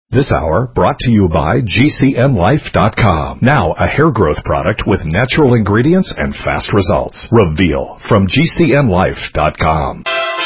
This hour brought to you by GCNlife.com. Now a hair growth product with natural ingredients and fast results. Reveal from GCNlife.com.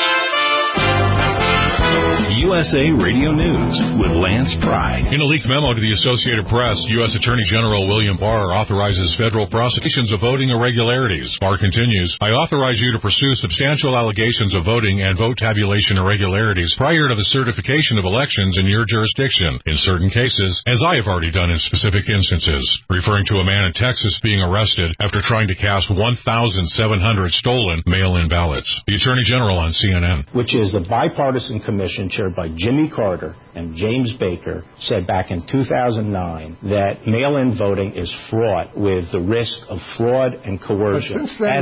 USA Radio News with Lance Pry. In a leaked memo to the Associated Press, U.S. Attorney General William Barr authorizes federal prosecutions of voting irregularities. Barr continues, I authorize you to pursue substantial allegations of voting and vote tabulation irregularities prior to the certification of elections in your jurisdiction, in certain cases, as I have already done in specific instances. Referring to a man in Texas being arrested after trying to cast 1,700 stolen mail-in ballots. The Attorney General on CNN. Which is the bipartisan commission chaired by Jimmy Carter and James Baker, said back in 2009 that mail-in voting is fraught with the risk of fraud and coercion. But since then,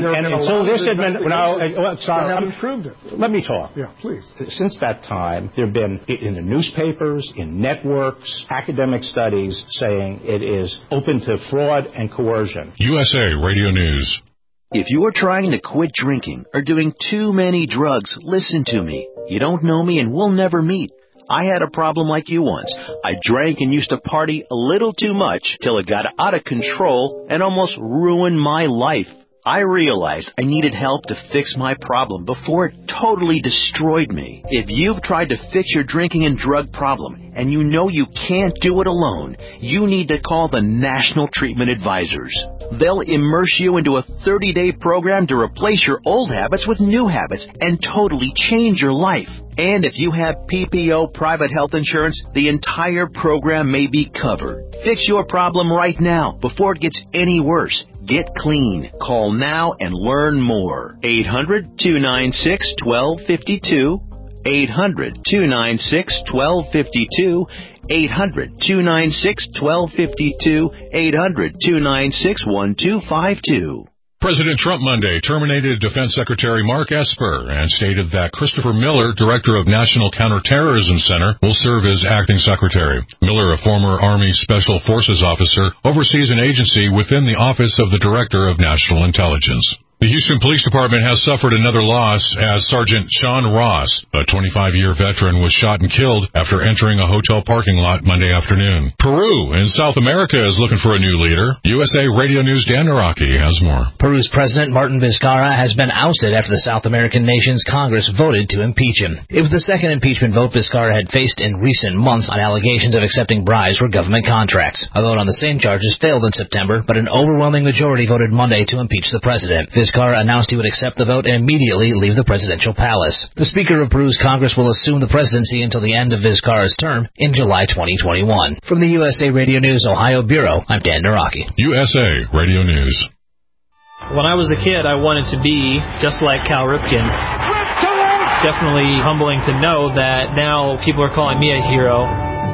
haven't proved it. Let me talk. Yeah, please. Since that time, there have been in the newspapers, in networks, academic studies saying it is open to fraud and coercion. USA Radio News. If you are trying to quit drinking or doing too many drugs, listen to me. You don't know me and we'll never meet. I had a problem like you once. I drank and used to party a little too much till it got out of control and almost ruined my life. I realized I needed help to fix my problem before it totally destroyed me. If you've tried to fix your drinking and drug problem and you know you can't do it alone, you need to call the National Treatment Advisors. They'll immerse you into a 30-day program to replace your old habits with new habits and totally change your life. And if you have PPO private health insurance, the entire program may be covered. Fix your problem right now before it gets any worse. Get clean. Call now and learn more. 800-296-1252. 800-296-1252. 800-296-1252. 800-296-1252. President Trump Monday terminated Defense Secretary Mark Esper and stated that Christopher Miller, Director of National Counterterrorism Center, will serve as acting secretary. Miller, a former Army Special Forces officer, oversees an agency within the Office of the Director of National Intelligence. The Houston Police Department has suffered another loss as Sergeant Sean Ross, a 25-year veteran, was shot and killed after entering a hotel parking lot Monday afternoon. Peru in South America is looking for a new leader. USA Radio News' Dan Naraki has more. Peru's President Martin Vizcarra has been ousted after the South American nation's Congress voted to impeach him. It was the second impeachment vote Vizcarra had faced in recent months on allegations of accepting bribes for government contracts. A vote on the same charges failed in September, but an overwhelming majority voted Monday to impeach the president. Vizcarra announced he would accept the vote and immediately leave the presidential palace. The Speaker of Peru's Congress will assume the presidency until the end of Vizcarra's term in July 2021. From the USA Radio News Ohio Bureau, I'm Dan Naraki. USA Radio News. When I was a kid, I wanted to be just like Cal Ripken. It's definitely humbling to know that now people are calling me a hero.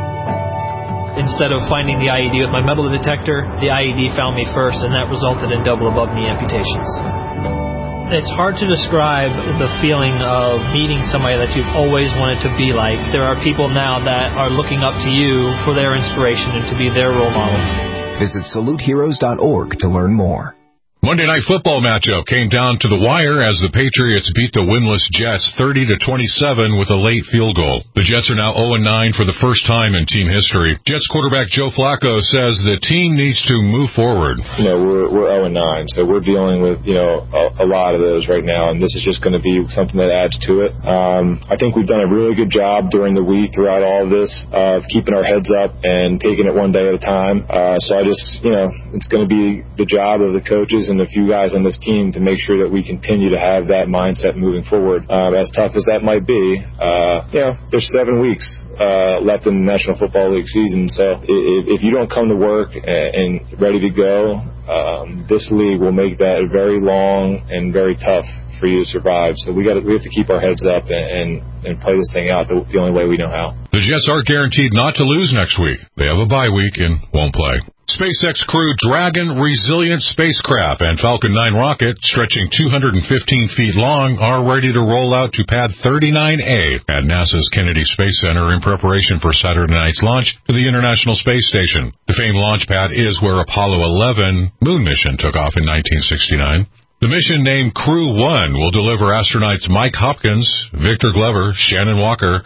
Instead of finding the IED with my metal detector, the IED found me first, and that resulted in double above-knee amputations. It's hard to describe the feeling of meeting somebody that you've always wanted to be like. There are people now that are looking up to you for their inspiration and to be their role model. Visit saluteheroes.org to learn more. Monday Night Football matchup came down to the wire as the Patriots beat the winless Jets 30-27 with a late field goal. The Jets are now 0-9 for the first time in team history. Jets quarterback Joe Flacco says the team needs to move forward. We're 0-9, so we're dealing with, a lot of those right now, and this is just going to be something that adds to it. I think we've done a really good job during the week throughout all of this of keeping our heads up and taking it one day at a time. So I just, it's going to be the job of the coaches and a few guys on this team to make sure that we continue to have that mindset moving forward. As tough as that might be, there's 7 weeks left in the National Football League season. So if you don't come to work and ready to go, this league will make that very long and very tough for you to survive. So we have to keep our heads up and play this thing out the only way we know how. The Jets are guaranteed not to lose next week. They have a bye week and won't play. SpaceX Crew Dragon Resilient spacecraft and Falcon 9 rocket, stretching 215 feet long, are ready to roll out to Pad 39A at NASA's Kennedy Space Center in preparation for Saturday night's launch to the International Space Station. The famed launch pad is where Apollo 11 moon mission took off in 1969. The mission, named Crew 1, will deliver astronauts Mike Hopkins, Victor Glover, Shannon Walker,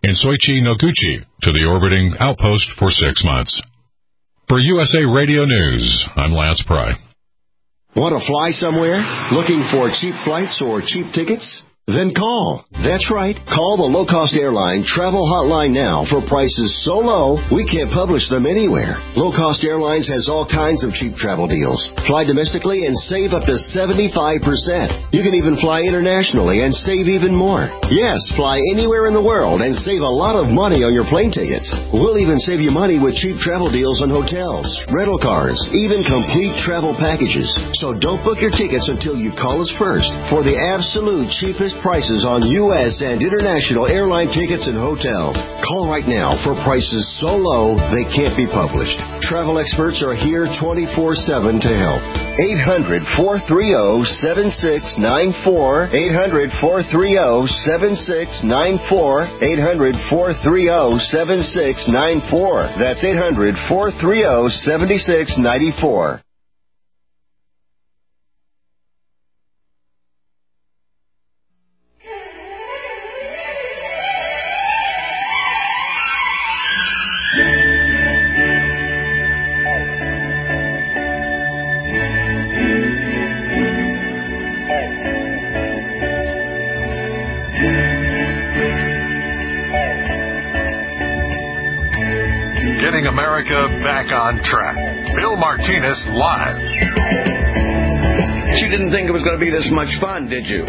in Soichi, Noguchi, to the orbiting outpost for 6 months. For USA Radio News, I'm Lance Pry. Want to fly somewhere? Looking for cheap flights or cheap tickets? Then call. That's right. Call the low-cost airline travel hotline now for prices so low we can't publish them anywhere. Low-cost airlines has all kinds of cheap travel deals. Fly domestically and save up to 75%. You can even fly internationally and save even more. Yes, fly anywhere in the world and save a lot of money on your plane tickets. We'll even save you money with cheap travel deals on hotels, rental cars, even complete travel packages. So don't book your tickets until you call us first for the absolute cheapest prices on U.S. and international airline tickets and hotels. Call right now for prices so low they can't be published. Travel experts are here 24/7 to help. 800-430-7694. 800-430-7694. 800-430-7694. That's 800-430-7694. Getting America back on track. Bill Martinez live. You didn't think it was going to be this much fun, did you?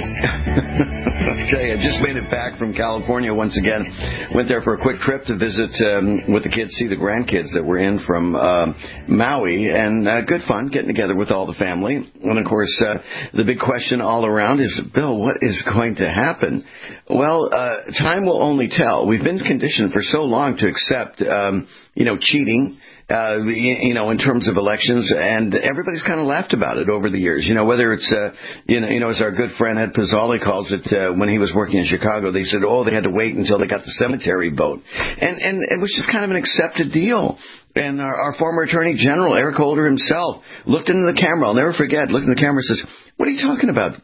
I tell you, I just made it back from California once again. Went there for a quick trip to visit with the kids, see the grandkids that were in from Maui, and good fun getting together with all the family. And, of course, the big question all around is, Bill, what is going to happen? Well, time will only tell. We've been conditioned for so long to accept, cheating, in terms of elections, and everybody's kind of laughed about it over the years. Whether it's, as our good friend Ed Pizzoli calls it, when he was working in Chicago, they said, they had to wait until they got the cemetery vote. And it was just kind of an accepted deal. And our former Attorney General, Eric Holder himself, looked into the camera. I'll never forget, looked in the camera and says, "What are you talking about?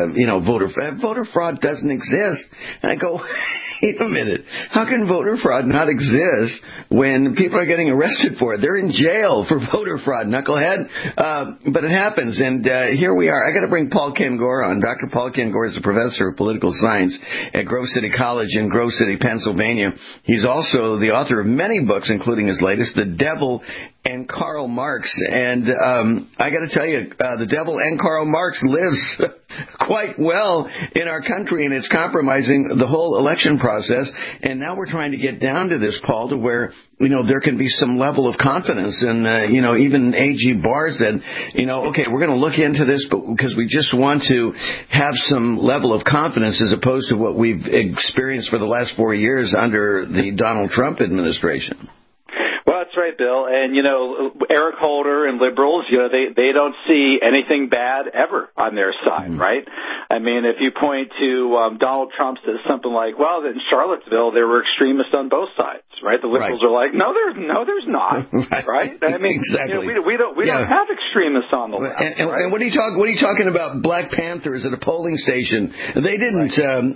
Voter fraud doesn't exist." And I go, wait a minute. How can voter fraud not exist when people are getting arrested for it? They're in jail for voter fraud, knucklehead. But it happens. And here we are. I got to bring Paul Kengor on. Dr. Paul Kengor is a professor of political science at Grove City College in Grove City, Pennsylvania. He's also the author of many books, including his latest, The Devil and Karl Marx. And I got to tell you, the devil and Karl Marx lives quite well in our country, and it's compromising the whole election process. And now we're trying to get down to this, Paul, to where, there can be some level of confidence. And, even A.G. Barr said, okay, we're going to look into this, but because we just want to have some level of confidence as opposed to what we've experienced for the last 4 years under the Donald Trump administration. Well, that's right, Bill. And, Eric Holder and liberals, they don't see anything bad ever on their side, right? I mean, if you point to Donald Trump says something like, well, in Charlottesville, there were extremists on both sides, right? The liberals are like, no, there's not, right? I mean, exactly. We don't have extremists on the left. And what are you talking about? Black Panthers at a polling station. They didn't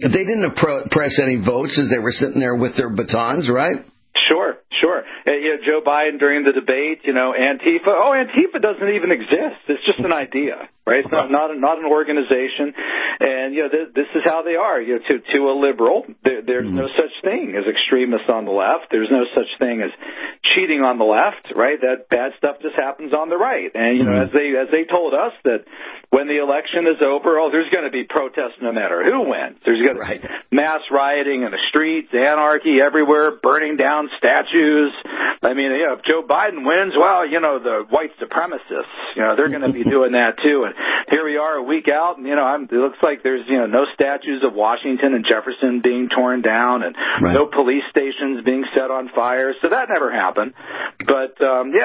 press any votes as they were sitting there with their batons, right? Sure. Joe Biden during the debate, Antifa. Antifa doesn't even exist. It's just an idea, right? It's not an organization. And, this is how they are. To a liberal, there's no such thing as extremists on the left. There's no such thing as cheating on the left, right? That bad stuff just happens on the right. And, as they told us that when the election is over, there's going to be protests no matter who wins. There's going to be mass rioting in the streets, anarchy everywhere, burning down statues. I mean, if Joe Biden wins, the white supremacists, they're going to be doing that too. And here we are a week out, and, it looks like there's, no statues of Washington and Jefferson being torn down and no police stations being set on fire. So that never happened. But,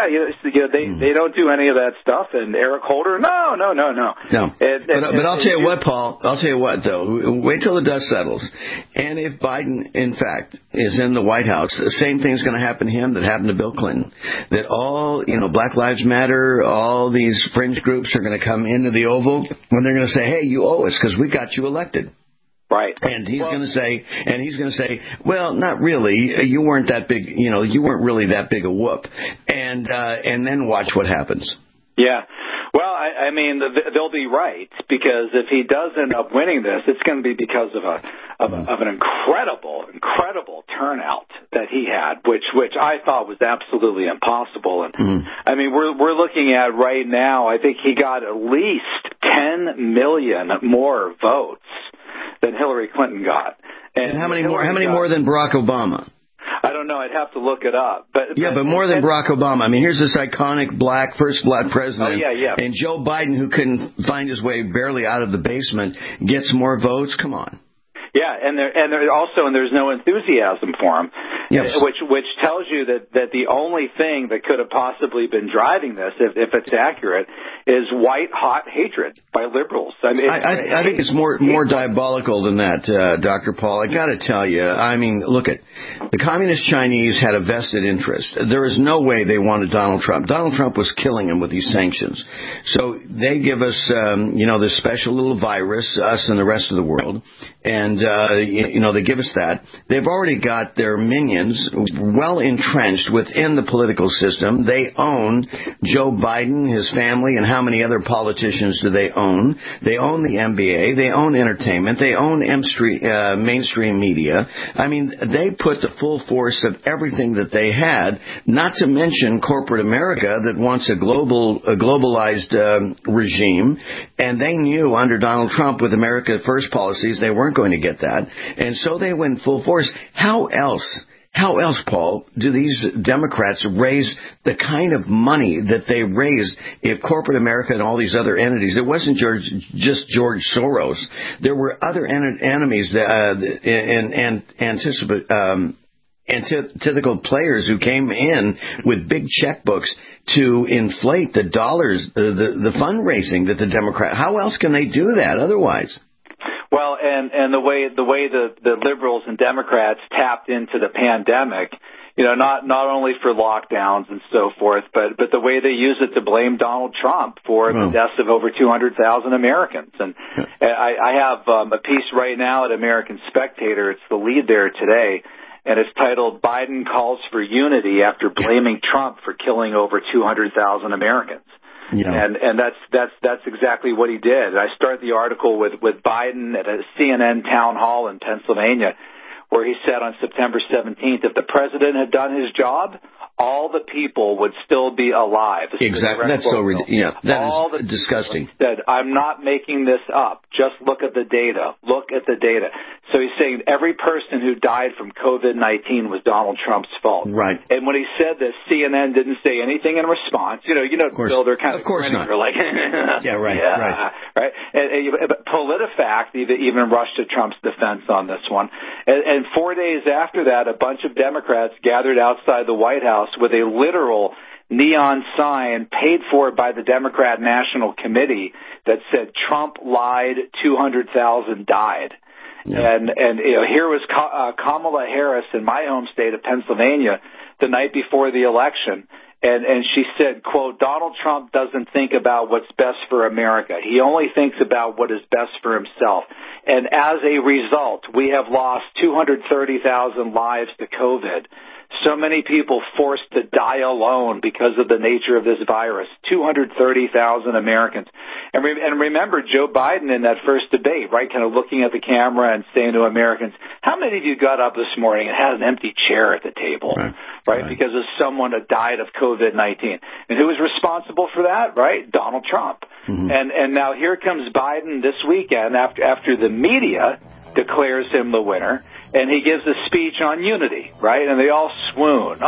they don't do any of that stuff. And Eric Holder, no. But I'll tell you what, Paul. I'll tell you what, though. Wait till the dust settles. And if Biden, in fact, is in the White House, the same thing's going to happen to him that happened to Bill Clinton. That all, Black Lives Matter, all these fringe groups are going to come into the Oval when they're going to say, hey, you owe us because we got you elected. Right. And he's going to say, well, not really. You weren't that big. You weren't really that big a whoop. And then watch what happens. Yeah. Well, I mean, they'll be right, because if he does end up winning this, it's going to be because of an incredible turnout that he had, which I thought was absolutely impossible. And I mean, we're looking at right now, I think he got at least 10 million more votes than Hillary Clinton got. And how many more than Barack Obama? I don't know. I'd have to look it up. But more than Barack Obama. I mean, here's this iconic first black president. Oh, yeah. And Joe Biden, who couldn't find his way barely out of the basement, gets more votes. Come on. Yeah, and there's no enthusiasm for him, yes. which tells you that the only thing that could have possibly been driving this, if it's accurate, is white hot hatred by liberals. I mean, I think it's more diabolical than that, Dr. Paul. I got to tell you, I mean, look at the communist Chinese had a vested interest. There is no way they wanted Donald Trump. Donald Trump was killing him with these sanctions. So they give us, this special little virus, us and the rest of the world, and they give us that. They've already got their minions well entrenched within the political system. They own Joe Biden, his family, and how many other politicians do they own? They own the NBA. They own entertainment. They own mainstream media. I mean, they put the full force of everything that they had, not to mention corporate America that wants a globalized regime. And they knew under Donald Trump with America First policies they weren't going to get that. And so they went full force. How else, Paul, do these Democrats raise the kind of money that they raised if corporate America and all these other entities? It wasn't just George Soros. There were other enemies antithetical players who came in with big checkbooks to inflate the dollars, the fundraising that the Democrat. How else can they do that otherwise? Well, and the way the liberals and Democrats tapped into the pandemic, not only for lockdowns and so forth, but the way they use it to blame Donald Trump for the deaths of over 200,000 Americans. And I have a piece right now at American Spectator. It's the lead there today, and it's titled "Biden Calls for Unity After Blaming Trump for Killing Over 200,000 Americans." Yeah. And that's exactly what he did. I start the article with Biden at a CNN town hall in Pennsylvania, where he said on September 17th, if the president had done his job, all the people would still be alive. Exactly. That's so ridiculous. Yeah, that is disgusting. Said, I'm not making this up. Just look at the data. Look at the data. So he's saying every person who died from COVID-19 was Donald Trump's fault. Right. And when he said this, CNN didn't say anything in response. Bill, they're kind of course not. They're like, yeah, right. Right. But PolitiFact even rushed to Trump's defense on this one. And 4 days after that, a bunch of Democrats gathered outside the White House with a literal neon sign paid for by the Democrat National Committee that said Trump lied, 200,000 died. Yeah. And here was Kamala Harris in my home state of Pennsylvania the night before the election. And she said, quote, Donald Trump doesn't think about what's best for America. He only thinks about what is best for himself. And as a result, we have lost 230,000 lives to COVID. So many people forced to die alone because of the nature of this virus. 230,000 Americans. And remember Joe Biden in that first debate, right, kind of looking at the camera and saying to Americans, how many of you got up this morning and had an empty chair at the table, right? Because of someone that died of COVID-19. And who was responsible for that, right? Donald Trump. Mm-hmm. And now here comes Biden this weekend after the media declares him the winner. And he gives a speech on unity, right? And they all swoon.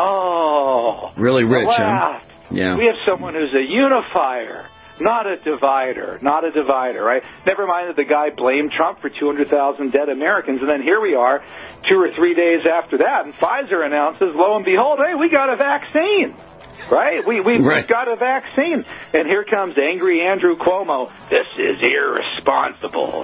Oh, really rich, huh? Yeah. We have someone who's a unifier, not a divider, right? Never mind that the guy blamed Trump for 200,000 dead Americans. And then here we are 2 or 3 days after that, and Pfizer announces, lo and behold, hey, we got a vaccine. Right? We've got a vaccine. And here comes angry Andrew Cuomo. This is irresponsible.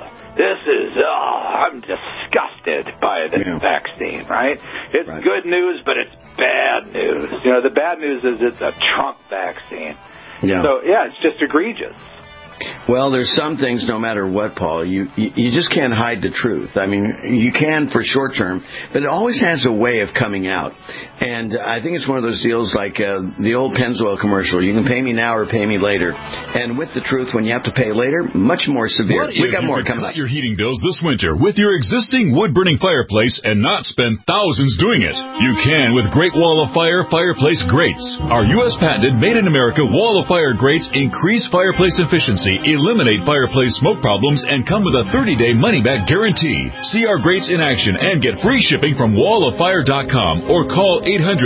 I'm disgusted by this vaccine, right? It's good news, but it's bad news. The bad news is it's a Trump vaccine. Yeah. So, it's just egregious. Well, there's some things, no matter what, Paul, you just can't hide the truth. I mean, you can for short term, but it always has a way of coming out. And I think it's one of those deals like the old Pennzoil commercial. You can pay me now or pay me later. And with the truth, when you have to pay later, much more severe. We got more coming up. Cut your heating bills this winter with your existing wood-burning fireplace and not spend thousands doing it. You can with Great Wall of Fire fireplace grates. Our U.S. patented, made-in-America Wall of Fire grates increase fireplace efficiency, eliminate fireplace smoke problems, and come with a 30-day money-back guarantee. See our grates in action and get free shipping from walloffire.com or call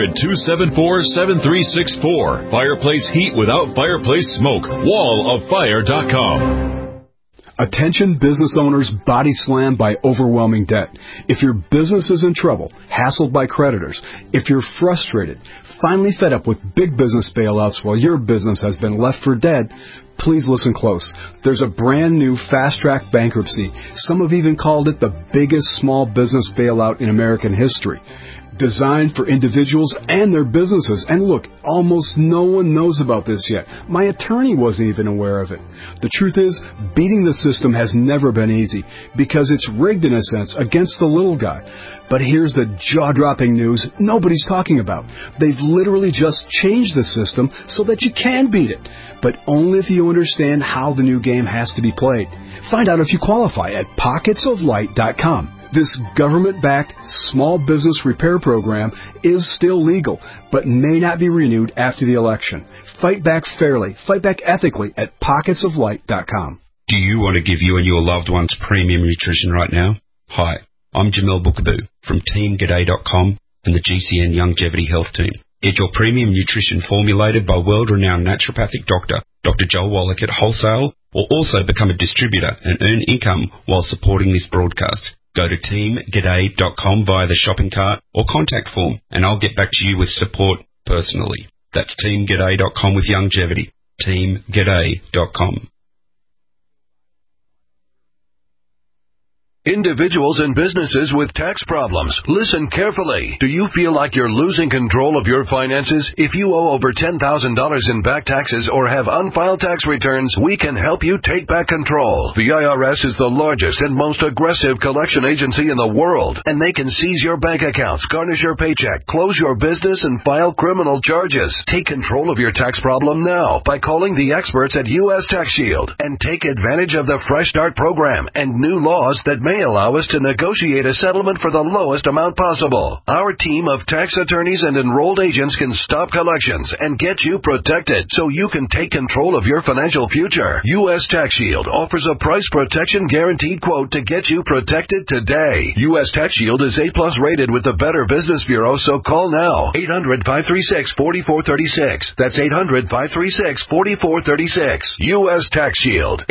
800-274-7364. Fireplace heat without fireplace smoke. walloffire.com. Attention business owners body slammed by overwhelming debt. If your business is in trouble, hassled by creditors, if you're frustrated, finally fed up with big business bailouts while your business has been left for dead, please listen close. There's a brand new fast-track bankruptcy. Some have even called it the biggest small business bailout in American history. Designed for individuals and their businesses. And look, almost no one knows about this yet. My attorney wasn't even aware of it. The truth is, beating the system has never been easy because it's rigged in a sense against the little guy. But here's the jaw-dropping news nobody's talking about. They've literally just changed the system so that you can beat it, but only if you understand how the new game has to be played. Find out if you qualify at pocketsoflight.com. This government-backed small business repair program is still legal, but may not be renewed after the election. Fight back fairly. Fight back ethically at pocketsoflight.com. Do you want to give you and your loved ones premium nutrition right now? Hi, I'm Jamel Bookaboo from TeamGaday.com and the GCN Longevity Health Team. Get your premium nutrition formulated by world-renowned naturopathic doctor, Dr. Joel Wallach at wholesale, or also become a distributor and earn income while supporting this broadcast. Go to teamgaday.com via the shopping cart or contact form, and I'll get back to you with support personally. That's teamgaday.com with longevity. teamgaday.com. Individuals and businesses with tax problems, listen carefully. Do you feel like you're losing control of your finances? If you owe over $10,000 in back taxes or have unfiled tax returns, we can help you take back control. The IRS is the largest and most aggressive collection agency in the world, and they can seize your bank accounts, garnish your paycheck, close your business, and file criminal charges. Take control of your tax problem now by calling the experts at U.S. Tax Shield and take advantage of the Fresh Start program and new laws that may allow us to negotiate a settlement for the lowest amount possible. Our team of tax attorneys and enrolled agents can stop collections and get you protected so you can take control of your financial future. U.S. Tax Shield offers a price protection guaranteed quote to get you protected today. U.S. Tax Shield is A+ rated with the Better Business Bureau, so call now. 800-536-4436. That's 800-536-4436. U.S. Tax Shield.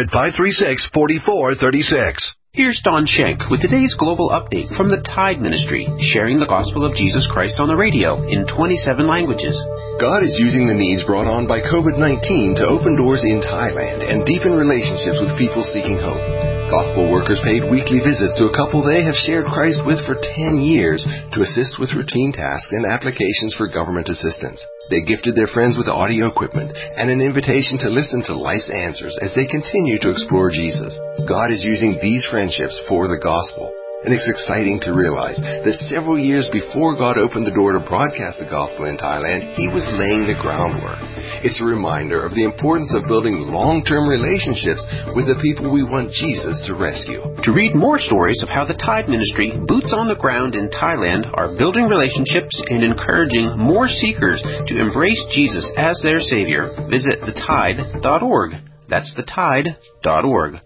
800-536-4436. Here's Don Schenk with today's global update from the Tide Ministry, sharing the gospel of Jesus Christ on the radio in 27 languages. God is using the needs brought on by COVID-19 to open doors in Thailand and deepen relationships with people seeking hope. Gospel workers paid weekly visits to a couple they have shared Christ with for 10 years to assist with routine tasks and applications for government assistance. They gifted their friends with audio equipment and an invitation to listen to life's answers as they continue to explore Jesus. God is using these friendships for the gospel. And it's exciting to realize that several years before God opened the door to broadcast the gospel in Thailand, He was laying the groundwork. It's a reminder of the importance of building long-term relationships with the people we want Jesus to rescue. To read more stories of how the Tide Ministry, boots on the ground in Thailand, are building relationships and encouraging more seekers to embrace Jesus as their Savior, visit thetide.org. That's thetide.org.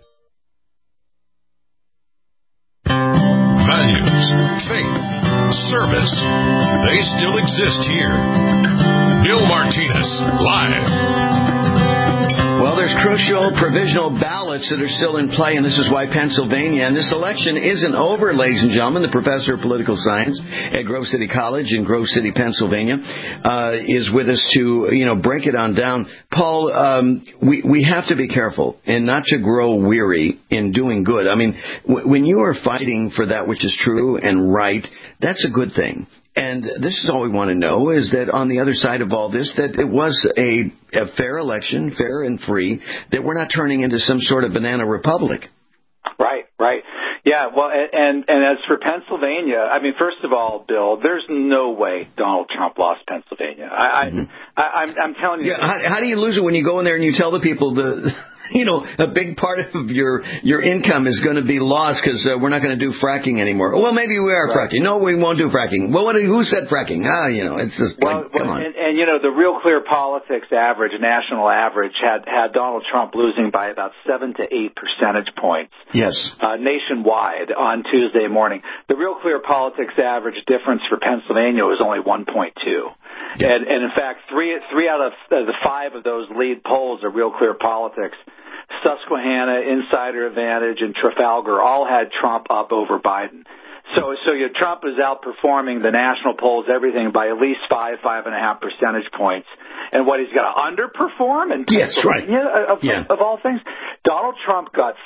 Values, faith, service, they still exist here. Bill Martinez, live. Well, there's crucial provisional ballots that are still in play, and this is why Pennsylvania, and this election isn't over, ladies and gentlemen. The professor of political science at Grove City College in Grove City, Pennsylvania, is with us to, break it on down. Paul, we have to be careful and not to grow weary in doing good. I mean, when you are fighting for that which is true and right, that's a good thing. And this is all we want to know, is that on the other side of all this, that it was a fair election, fair and free, that we're not turning into some sort of banana republic. Right. Yeah, well, and as for Pennsylvania, I mean, first of all, Bill, there's no way Donald Trump lost Pennsylvania. I'm telling you. Yeah, how do you lose it when you go in there and you tell the people a big part of your income is going to be lost because we're not going to do fracking anymore. Well, maybe we are fracking. No, we won't do fracking. Well, who said fracking? It's just come on. And the Real Clear Politics average, national average, had Donald Trump losing by about 7 to 8 percentage points. Yes. Nationwide on Tuesday morning. The Real Clear Politics average difference for Pennsylvania was only 1.2. Yeah. And in fact, three out of the 5 of those lead polls are Real Clear Politics. Susquehanna, Insider Advantage, and Trafalgar all had Trump up over Biden. So Trump is outperforming the national polls, everything, by at least 5.5 percentage points. And what, he's got to underperform in Pennsylvania, of all things? Donald Trump got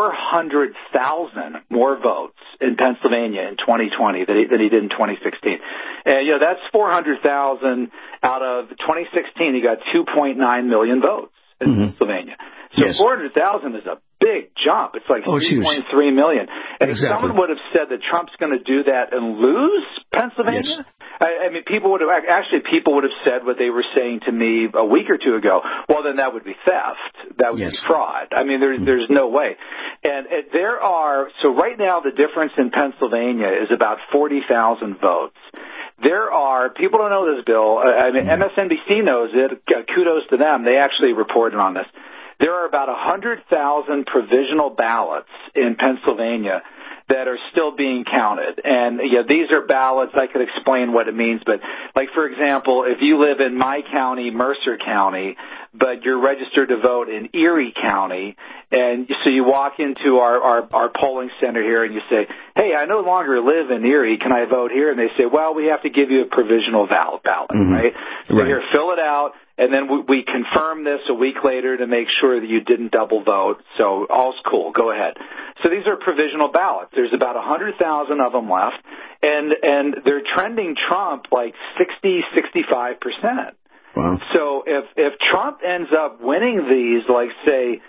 400,000 more votes in Pennsylvania in 2020 than he did in 2016. And, that's 400,000 out of 2016. He got 2.9 million votes in Pennsylvania. So 400,000 is a big jump. It's like 3.3 million. And if someone would have said that Trump's going to do that and lose Pennsylvania, I mean, people would have said what they were saying to me a week or two ago. Well, then that would be theft. That would be fraud. I mean, there's no way. And so right now the difference in Pennsylvania is about 40,000 votes. People don't know this, Bill. I mean, MSNBC knows it. Kudos to them. They actually reported on this. There are about 100,000 provisional ballots in Pennsylvania that are still being counted. And these are ballots. I could explain what it means, but like, for example, if you live in my county, Mercer County, but you're registered to vote in Erie County, and so you walk into our polling center here and you say, hey, I no longer live in Erie, can I vote here? And they say, well, we have to give you a provisional ballot, right? So here, fill it out. And then we confirm this a week later to make sure that you didn't double vote. So all's cool. Go ahead. So these are provisional ballots. There's about 100,000 of them left, and they're trending Trump like 60-65%. Wow. So if Trump ends up winning these, like say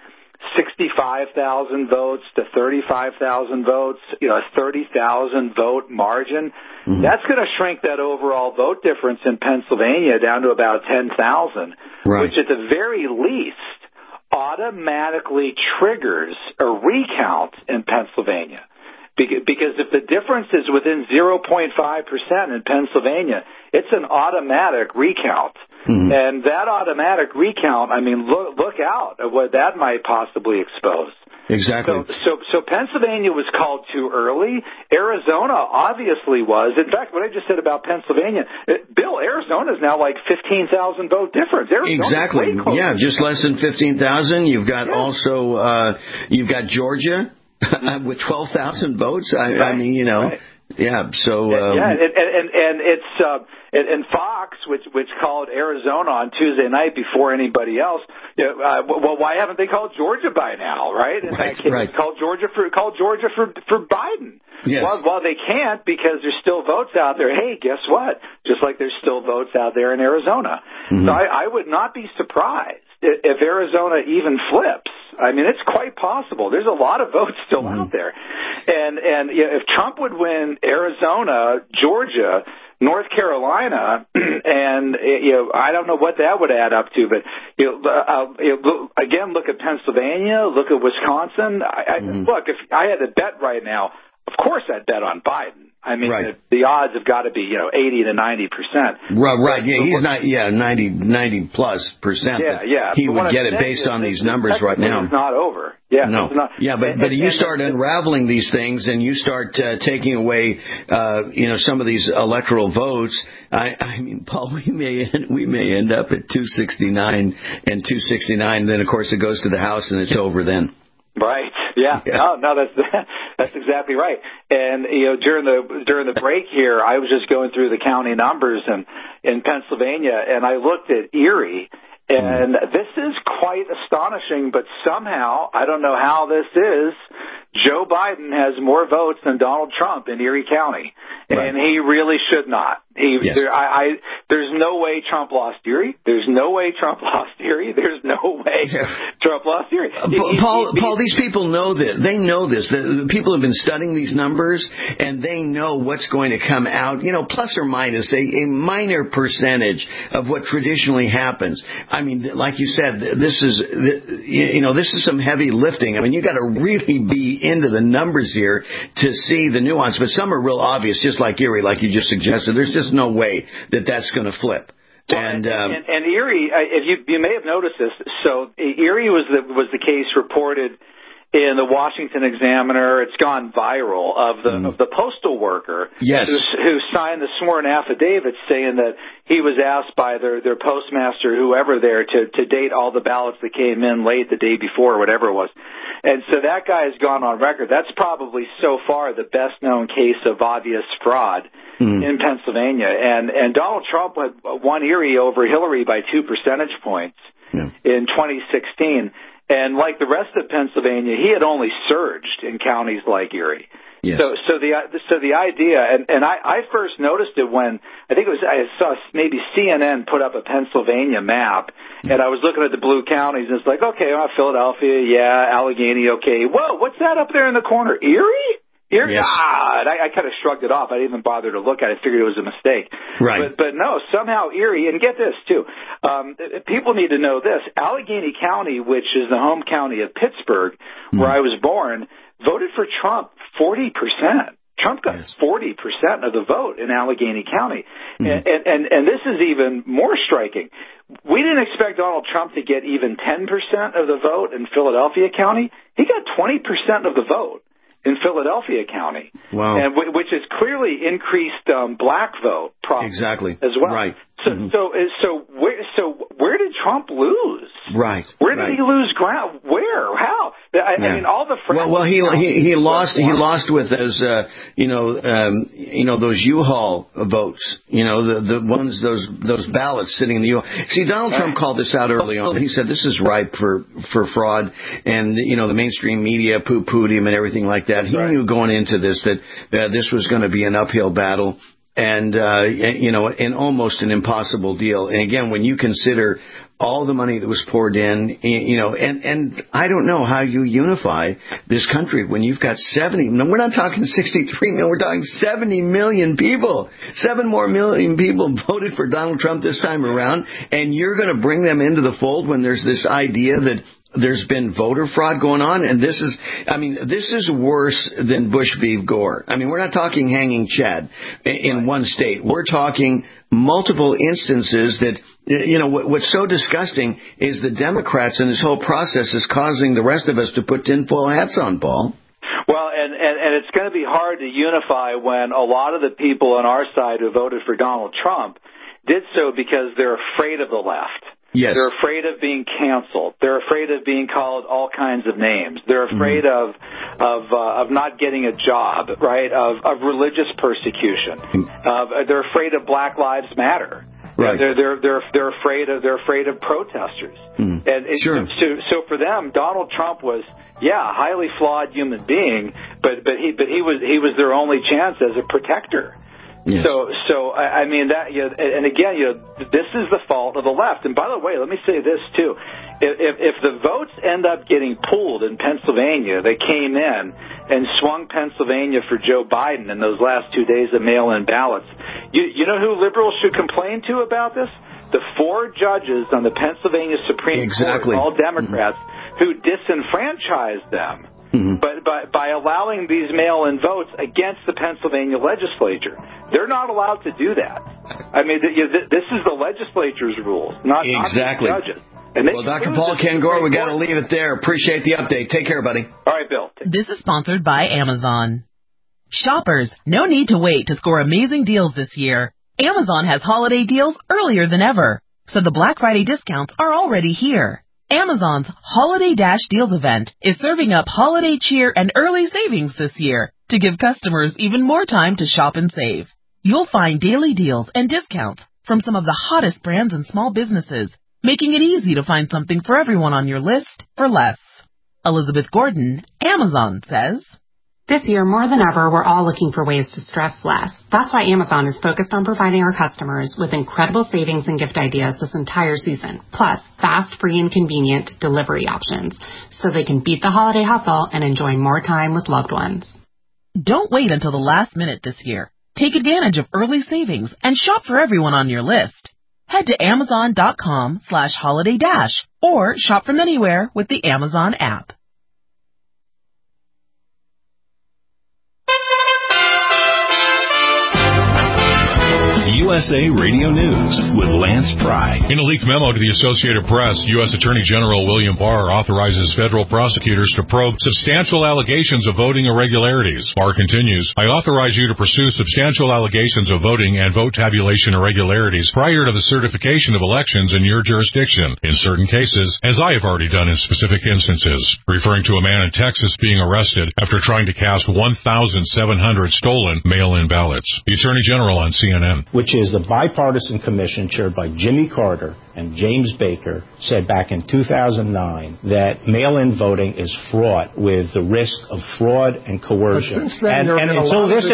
65,000 votes to 35,000 votes, a 30,000 vote margin, that's going to shrink that overall vote difference in Pennsylvania down to about 10,000, which at the very least automatically triggers a recount in Pennsylvania. Because if the difference is within 0.5% in Pennsylvania, it's an automatic recount. And that automatic recount, I mean, look out at what that might possibly expose. Exactly. So Pennsylvania was called too early. Arizona obviously was. In fact, what I just said about Pennsylvania, Bill, Arizona is now like 15,000 vote difference. Exactly. Yeah, just less than 15,000. You've got also you've got Georgia with 12,000 votes. I mean, Yeah. So and it's and Fox, which called Arizona on Tuesday night before anybody else. Well, why haven't they called Georgia by now? Right? In that case, called Georgia for Biden. Yes. Well, they can't because there's still votes out there. Hey, guess what? Just like there's still votes out there in Arizona. So I would not be surprised if Arizona even flips. I mean, it's quite possible. There's a lot of votes still out there. And if Trump would win Arizona, Georgia, North Carolina, and I don't know what that would add up to, but again, look at Pennsylvania, look at Wisconsin. Look, if I had to bet right now, of course I'd bet on Biden. I mean, the odds have got to be 80 to 90%. Right. Yeah, he's not. 90 plus percent. Yeah. He would get it based on these numbers right now. It's not over. Yeah. No. But you start unraveling these things, and you start taking away, some of these electoral votes. I mean, Paul, we may end up at 269 and 269. Then, of course, it goes to the House, and it's over then. Right. Yeah. No, that's exactly right. And during the break here, I was just going through the county numbers in Pennsylvania, and I looked at Erie, and this is quite astonishing. But somehow, I don't know how this is, Joe Biden has more votes than Donald Trump in Erie County, and he really should not. There's no way Trump lost Erie. There's no way Trump lost Erie. There's no way Trump lost Erie. Paul, these people know this. They know this. The people have been studying these numbers, and they know what's going to come out, plus or minus a minor percentage of what traditionally happens. I mean, like you said, this is some heavy lifting. I mean, you got to really be into the numbers here to see the nuance, but some are real obvious, just like Erie, like you just suggested. There's just no way that that's going to flip. And Erie, if you may have noticed this. So Erie was the case reported in the Washington Examiner. It's gone viral of the postal worker who signed the sworn affidavit saying that he was asked by their postmaster, whoever there, to date all the ballots that came in late the day before, or whatever it was. And so that guy has gone on record. That's probably so far the best known case of obvious fraud in Pennsylvania. And Donald Trump won Erie over Hillary by 2 percentage points in 2016. And like the rest of Pennsylvania, he had only surged in counties like Erie. Yes. So the idea, and I first noticed it when I saw maybe CNN put up a Pennsylvania map, and I was looking at the blue counties, and it's like, okay, Philadelphia, Allegheny, okay, whoa, what's that up there in the corner? Erie? Yes. I kind of shrugged it off. I didn't even bother to look at it. I figured it was a mistake. Right. But no, somehow Erie, and get this too, people need to know this. Allegheny County, which is the home county of Pittsburgh, where I was born, voted for Trump 40%. Trump got 40% of the vote in Allegheny County. And this is even more striking. We didn't expect Donald Trump to get even 10% of the vote in Philadelphia County. He got 20% of the vote in Philadelphia County. Wow. And which has clearly increased black vote probably as well. Right. So where did Trump lose? Right. Where did he lose ground? Where? How? I mean, all the he lost with those those U-Haul votes. The ones those ballots sitting in the U-Haul. See, Donald Trump called this out early on. He said this is ripe for fraud, and the mainstream media poo-pooed him and everything like that. He knew going into this that this was going to be an uphill battle. And, and almost an impossible deal. And again, when you consider all the money that was poured in, and I don't know how you unify this country when you've got 70, no, we're not talking 63 million, we're talking 70 million people. 7 more million people voted for Donald Trump this time around, and you're going to bring them into the fold when there's this idea that there's been voter fraud going on, and this is worse than Bush v. Gore. I mean, we're not talking hanging Chad in one state. We're talking multiple instances that, what's so disgusting is the Democrats in this whole process is causing the rest of us to put tinfoil hats on, Paul. Well, and it's going to be hard to unify when a lot of the people on our side who voted for Donald Trump did so because they're afraid of the left. Yes. They're afraid of being canceled. They're afraid of being called all kinds of names. They're afraid of not getting a job, right? Of religious persecution. They're afraid of Black Lives Matter. Right. They're afraid of protesters. And so for them, Donald Trump was a highly flawed human being, but he was their only chance as a protector. Yes. So I mean that, and again, this is the fault of the left. And by the way, let me say this too: if the votes end up getting pooled in Pennsylvania, they came in and swung Pennsylvania for Joe Biden in those last 2 days of mail-in ballots. You know who liberals should complain to about this? The 4 judges on the Pennsylvania Supreme Court, all Democrats, who disenfranchised them. But by allowing these mail-in votes against the Pennsylvania legislature, they're not allowed to do that. I mean, this is the legislature's rules, not the judges. Well, Dr. Paul Ken Gore, we got to leave it there. Appreciate the update. Take care, buddy. All right, Bill. This is sponsored by Amazon. Shoppers, no need to wait to score amazing deals this year. Amazon has holiday deals earlier than ever, so the Black Friday discounts are already here. Amazon's Holiday Dash Deals event is serving up holiday cheer and early savings this year to give customers even more time to shop and save. You'll find daily deals and discounts from some of the hottest brands and small businesses, making it easy to find something for everyone on your list for less. Elizabeth Gordon, Amazon, says, "This year, more than ever, we're all looking for ways to stress less. That's why Amazon is focused on providing our customers with incredible savings and gift ideas this entire season, plus fast, free, and convenient delivery options, so they can beat the holiday hustle and enjoy more time with loved ones." Don't wait until the last minute this year. Take advantage of early savings and shop for everyone on your list. Head to Amazon.com/holiday-dash or shop from anywhere with the Amazon app. USA Radio News with Lance Pry. In a leaked memo to the Associated Press, U.S. Attorney General William Barr authorizes federal prosecutors to probe substantial allegations of voting irregularities. Barr continues, "I authorize you to pursue substantial allegations of voting and vote tabulation irregularities prior to the certification of elections in your jurisdiction, in certain cases, as I have already done in specific instances," referring to a man in Texas being arrested after trying to cast 1,700 stolen mail-in ballots. The Attorney General on CNN. Which is the bipartisan commission chaired by Jimmy Carter and James Baker, said back in 2009 that mail-in voting is fraught with the risk of fraud and coercion. But since then, and until this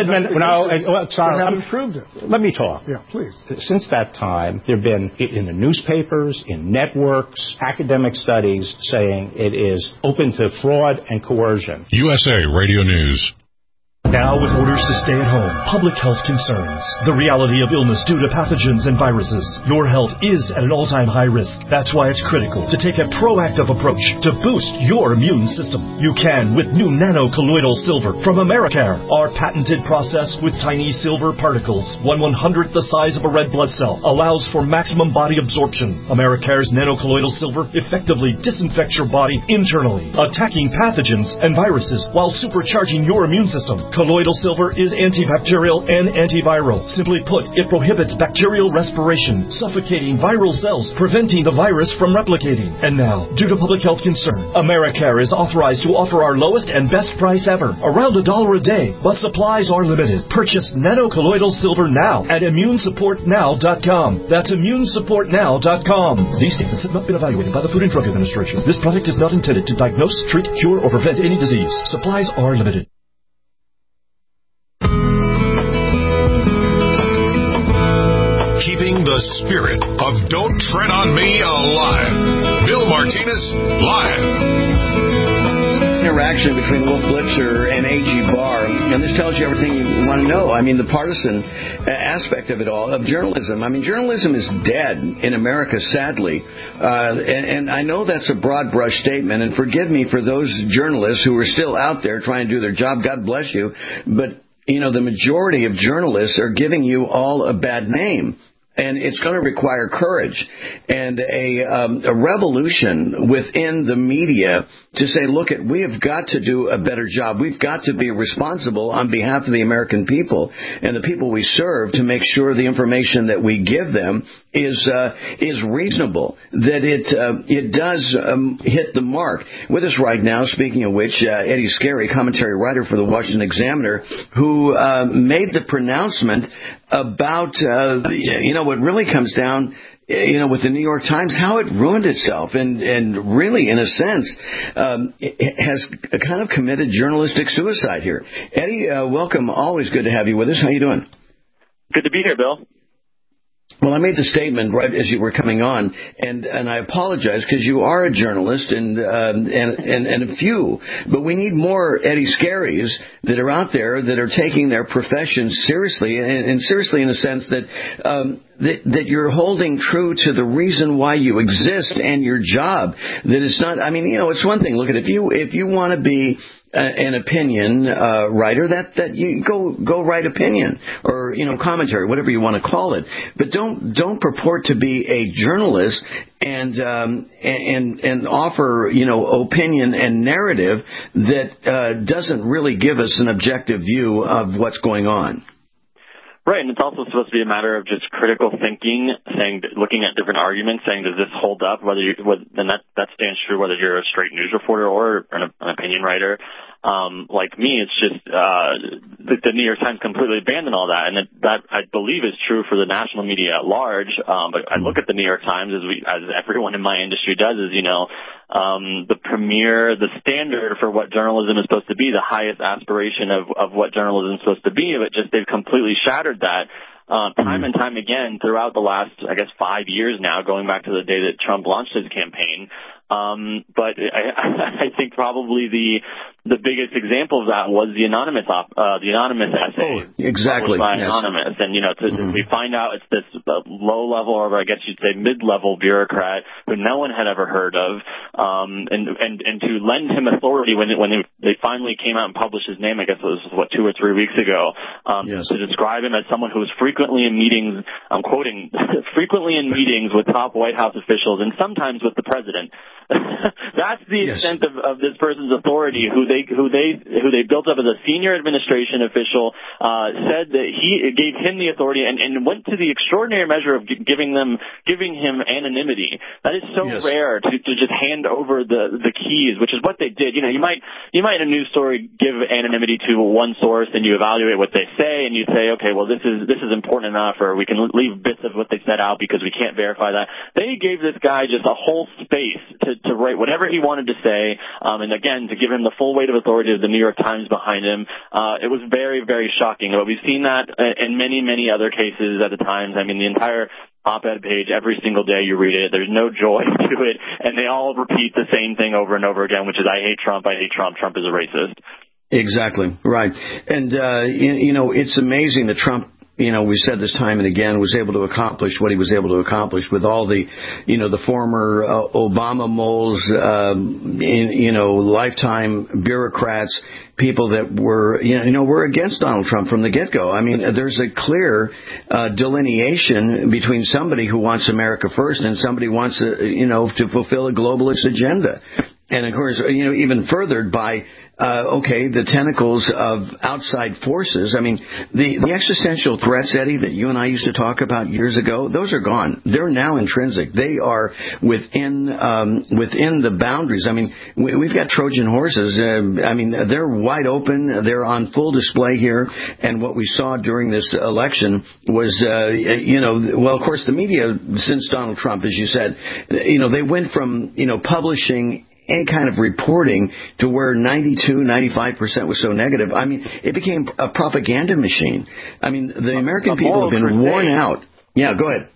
haven't proved it. Let me talk. Yeah, please. Since that time, there have been in the newspapers, in networks, academic studies saying it is open to fraud and coercion. USA Radio News. Now, with orders to stay at home, public health concerns, the reality of illness due to pathogens and viruses, your health is at an all-time high risk. That's why it's critical to take a proactive approach to boost your immune system. You can with new nano-colloidal silver from Americare. Our patented process with tiny silver particles, 1/100th the size of a red blood cell, allows for maximum body absorption. Americare's nano-colloidal silver effectively disinfects your body internally, attacking pathogens and viruses while supercharging your immune system. Colloidal silver is antibacterial and antiviral. Simply put, it prohibits bacterial respiration, suffocating viral cells, preventing the virus from replicating. And now, due to public health concern, Americare is authorized to offer our lowest and best price ever, around $1 a day, but supplies are limited. Purchase nano-colloidal silver now at ImmuneSupportNow.com. That's ImmuneSupportNow.com. These statements have not been evaluated by the Food and Drug Administration. This product is not intended to diagnose, treat, cure, or prevent any disease. Supplies are limited. Keeping the spirit of Don't Tread on Me alive. Bill Martinez, live. Interaction between Wolf Blitzer and A.G. Barr, and this tells you everything you want to know. I mean, the partisan aspect of it all, of journalism. I mean, journalism is dead in America, sadly, and I know that's a broad brush statement, and forgive me for those journalists who are still out there trying to do their job. God bless you, but you know, the majority of journalists are giving you all a bad name. And it's going to require courage and a revolution within the media to say, look, we have got to do a better job. We've got to be responsible on behalf of the American people and the people we serve to make sure the information that we give them is reasonable, that it does hit the mark. With us right now, speaking of which, Eddie Scarry, commentary writer for the Washington Examiner, who made the pronouncement about, what really comes down, with the New York Times, how it ruined itself and really, in a sense, has kind of committed journalistic suicide here. Eddie, welcome. Always good to have you with us. How you doing? Good to be here, Bill. Well, I made the statement right as you were coming on, and I apologize because you are a journalist and a few, but we need more Eddie Scarrys that are out there that are taking their profession seriously, and seriously in the sense that you're holding true to the reason why you exist and your job. That it's not. I mean, it's one thing. Look at if you want to be an opinion writer, that you go write opinion or commentary, whatever you want to call it, but don't purport to be a journalist and offer opinion and narrative that doesn't really give us an objective view of what's going on. Right, and it's also supposed to be a matter of just critical thinking, looking at different arguments, saying, does this hold up? Then that stands true whether you're a straight news reporter or an opinion writer. like me, it's just the New York Times completely abandoned all that, and that I believe is true for the national media at large. But I look at the New York Times as everyone in my industry does, is the premier, the standard for what journalism is supposed to be, the highest aspiration of what journalism is supposed to be. But just they've completely shattered that. Time and time again throughout the last, 5 years now, going back to the day that Trump launched his campaign. But I think probably the biggest example of that was the anonymous essay. Exactly. By yes. Anonymous. And, we find out it's this low level, or I guess you'd say mid-level bureaucrat who no one had ever heard of. And to lend him authority when they finally came out and published his name, I guess it was 2 or 3 weeks ago, to describe him as someone who was frequently in meetings, I'm quoting, frequently in meetings with top White House officials and sometimes with the president. That's the extent of this person's authority, who they built up as a senior administration official, said that he gave him the authority and went to the extraordinary measure of giving him anonymity. That is so rare to just hand over the keys, which is what they did. You might in a news story give anonymity to one source and you evaluate what they say and you say, okay, well this is important enough, or we can leave bits of what they said out because we can't verify that. They gave this guy just a whole space to write whatever he wanted to say, and again, to give him the full weight of authority of the New York Times behind him. It was very, very shocking. But we've seen that in many, many other cases at the Times. I mean, the entire op-ed page, every single day you read it, there's no joy to it, and they all repeat the same thing over and over again, which is, I hate Trump, Trump is a racist. Exactly, right. And, it's amazing that Trump, we said this time and again, was able to accomplish what he was able to accomplish with all the, the former Obama moles, lifetime bureaucrats, people that were, were against Donald Trump from the get-go. I mean, there's a clear delineation between somebody who wants America first and somebody who wants, to fulfill a globalist agenda. And, of course, even furthered by, the tentacles of outside forces. I mean, the existential threats, Eddie, that you and I used to talk about years ago, those are gone. They're now intrinsic. They are within the boundaries. I mean, we've got Trojan horses. They're wide open. They're on full display here. And what we saw during this election was, of course, the media, since Donald Trump, as you said, they went from, publishing any kind of reporting to where 95% was so negative. I mean, it became a propaganda machine. I mean, the American people have been worn out. Yeah, go ahead.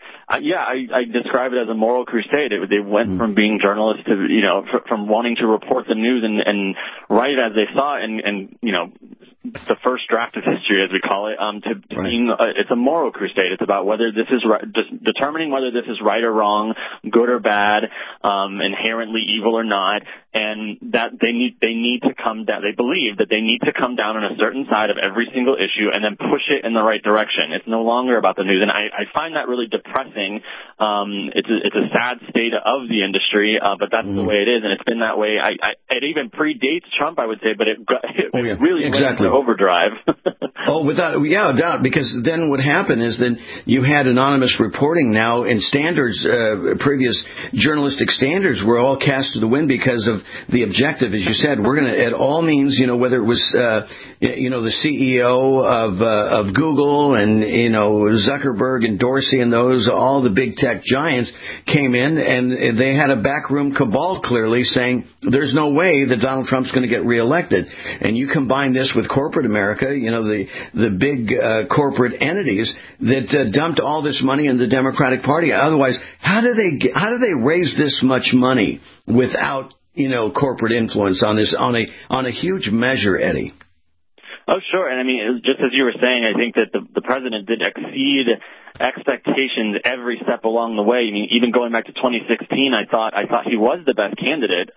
I describe it as a moral crusade. They went from being journalists to, from wanting to report the news and write it as they saw it and the first draft of history, as we call it, to being, it's a moral crusade. It's about whether this is right, just determining whether this is right or wrong, good or bad, inherently evil or not, and that they need to come down. They believe that they need to come down on a certain side of every single issue and then push it in the right direction. It's no longer about the news, and I find that really depressing. It's a sad state of the industry, but that's the way it is, and it's been that way. It even predates Trump, I would say, but it really went into overdrive. Without doubt, because then what happened is that you had anonymous reporting now, and standards, previous journalistic standards were all cast to the wind because of the objective, as you said. We're going to, at all means, whether it was, the CEO of Google and, Zuckerberg and Dorsey and those, all the big tech giants came in and they had a backroom cabal clearly saying there's no way that Donald Trump's going to get reelected. And you combine this with corporate America, the big corporate entities that dumped all this money in the Democratic Party. Otherwise, how do they raise this much money without corporate influence on this on a huge measure, Eddie? Oh, sure. And I mean, just as you were saying, I think that the president did exceed expectations every step along the way. I mean, even going back to 2016, I thought he was the best candidate.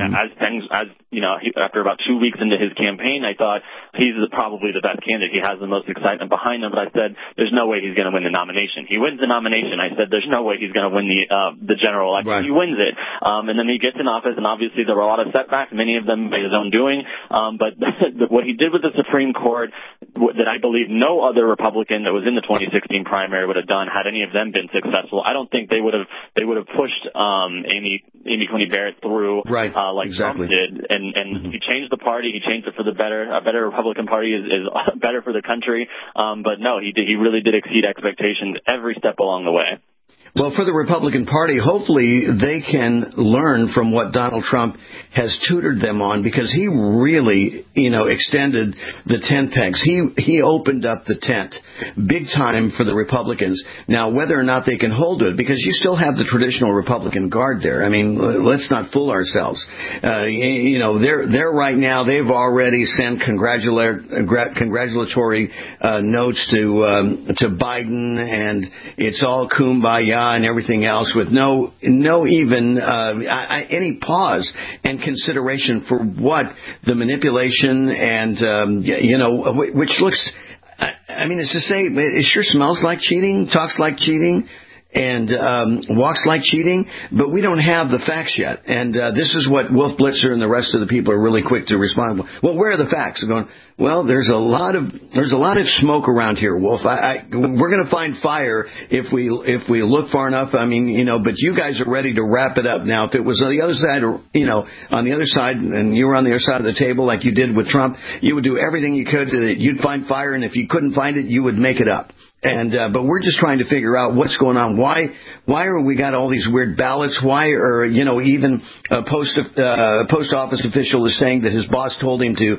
After about 2 weeks into his campaign, I thought he's probably the best candidate. He has the most excitement behind him. But I said, there's no way he's going to win the nomination. He wins the nomination. I said, there's no way he's going to win the general election. Right. He wins it. And then he gets in office, and obviously there were a lot of setbacks, many of them by his own doing. But what he did with the Supreme Court that I believe no other Republican that was in the 2016 primary would have done had any of them been successful. I don't think they would have pushed Amy Coney Barrett through like exactly. Trump did. And he changed the party. He changed it for the better. A better Republican Party is better for the country. But no, he really did exceed expectations every step along the way. Well, for the Republican Party, hopefully they can learn from what Donald Trump has tutored them on, because he really, extended the tent pegs. He opened up the tent big time for the Republicans. Now, whether or not they can hold it, because you still have the traditional Republican Guard there. I mean, let's not fool ourselves. They're right now, they've already sent congratulatory notes to Biden, and it's all kumbaya and everything else, with no even any pause and consideration for what the manipulation and which looks, I mean, it's to say it sure smells like cheating, talks like cheating, and walks like cheating, but we don't have the facts yet. And this is what Wolf Blitzer and the rest of the people are really quick to respond. Well, where are the facts? They're going, well, there's a lot of smoke around here, Wolf. We're going to find fire if we look far enough. I mean, but you guys are ready to wrap it up now. If it was on the other side, or on the other side, and you were on the other side of the table like you did with Trump, you would do everything you could. You'd find fire, and if you couldn't find it, you would make it up. And but we're just trying to figure out what's going on. Why are we got all these weird ballots? Why are even a post office official is saying that his boss told him to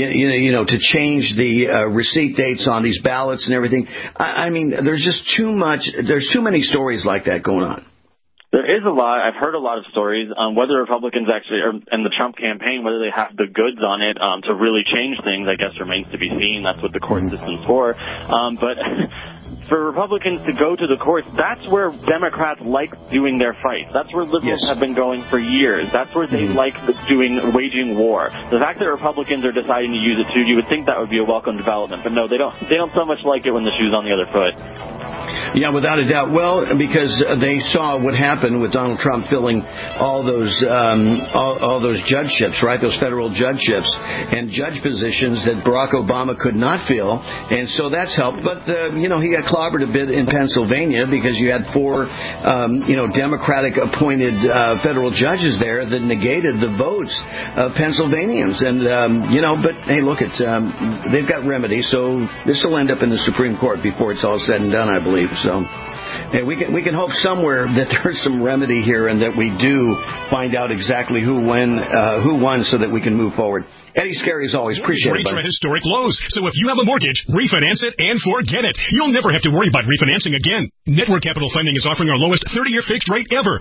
to change the receipt dates on these ballots and everything. I mean, there's just too much. There's too many stories like that going on. There is a lot. I've heard a lot of stories on whether Republicans actually, and the Trump campaign, whether they have the goods on it to really change things, I guess remains to be seen. That's what the court system's for. But for Republicans to go to the courts, that's where Democrats like doing their fights. That's where liberals have been going for years. That's where they like waging war. The fact that Republicans are deciding to use it too, you would think that would be a welcome development. But no, they don't. They don't so much like it when the shoe's on the other foot. Yeah, without a doubt. Well, because they saw what happened with Donald Trump filling all those judgeships, right? Those federal judgeships and judge positions that Barack Obama could not fill, and so that's helped. But he got clobbered a bit in Pennsylvania because you had 4 Democratic appointed federal judges there that negated the votes of Pennsylvanians, and but hey, look at they've got remedies, so this will end up in the Supreme Court before it's all said and done, I believe. So hey, we can hope somewhere that there's some remedy here and that we do find out exactly who won, so that we can move forward. Eddie Scary, as always. Appreciate it. Rates are at historic lows, so if you have a mortgage, refinance it and forget it. You'll never have to worry about refinancing again. Network Capital Funding is offering our lowest 30-year fixed rate ever.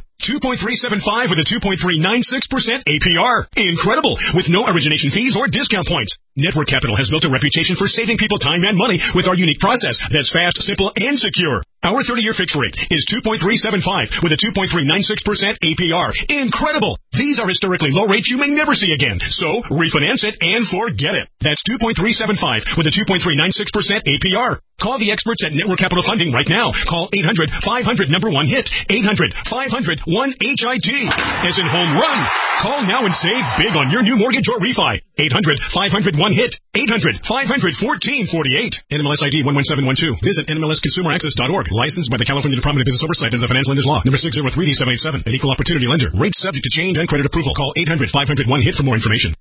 2.375 with a 2.396% APR. Incredible, with no origination fees or discount points. Network Capital has built a reputation for saving people time and money with our unique process that's fast, simple, and secure. Our 30-year fixed rate is 2.375 with a 2.396% APR. Incredible! These are historically low rates you may never see again. So, refinance it and forget it. That's 2.375 with a 2.396% APR. Call the experts at Network Capital Funding right now. Call 800-500-1-HIT. 800-500-1-HIT. As in home run. Call now and save big on your new mortgage or refi. 800-500-1-HIT. 800-500-1448. NMLS ID 11712. Visit NMLSConsumerAccess.org. Licensed by the California Department of Business Oversight and the Financial Lenders Law. Number 603D787. An equal opportunity lender. Rate subject to change and credit approval. Call 800-500-1-HIT for more information.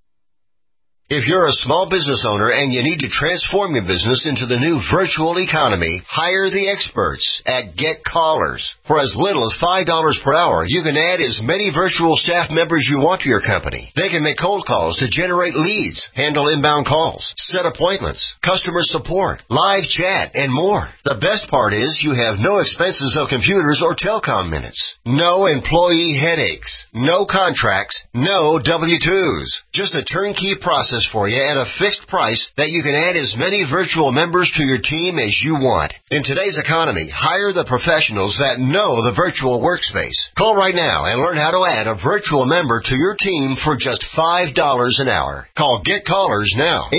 If you're a small business owner and you need to transform your business into the new virtual economy, hire the experts at Get Callers. For as little as $5 per hour, you can add as many virtual staff members you want to your company. They can make cold calls to generate leads, handle inbound calls, set appointments, customer support, live chat, and more. The best part is you have no expenses of computers or telecom minutes. No employee headaches. No contracts. No W-2s. Just a turnkey process for you at a fixed price that you can add as many virtual members to your team as you want. In today's economy, hire the professionals that know the virtual workspace. Call right now and learn how to add a virtual member to your team for just $5 an hour. Call Get Callers now.